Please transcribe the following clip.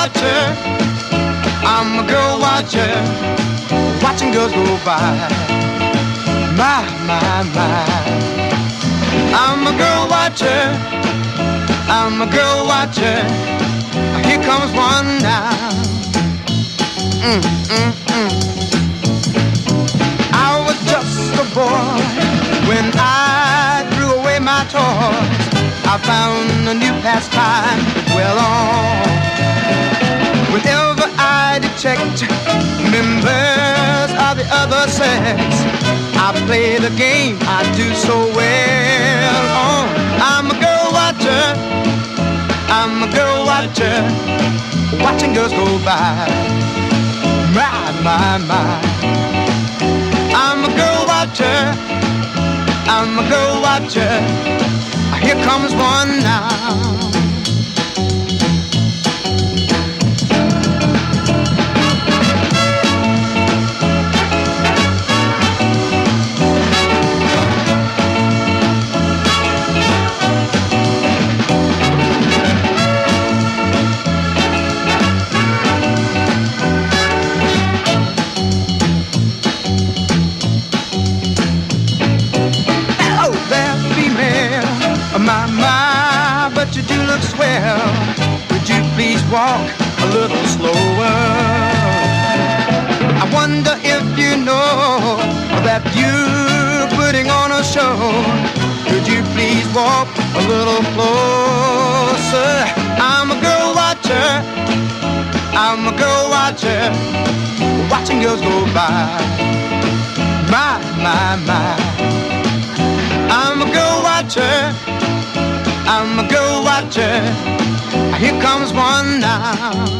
watcher. I'm a girl watcher, watching girls go by. My, my, my. I'm a girl watcher. I'm a girl watcher. Here comes one now. I was just a boy when I threw away my toys. I found a new pastime well on. Whenever I detect members of the other sex, I play the game I do so well on. I'm a girl watcher. I'm a girl watcher, watching girls go by. My, my, my. I'm a girl watcher. I'm a girl watcher. Here comes one now. But you do look swell. Would you please walk a little slower? I wonder if you know that you're putting on a show. Could you please walk a little closer? I'm a girl watcher. I'm a girl watcher, watching girls go by. My, my, my. I'm a girl watcher. I'm a girl watcher. Here comes one now.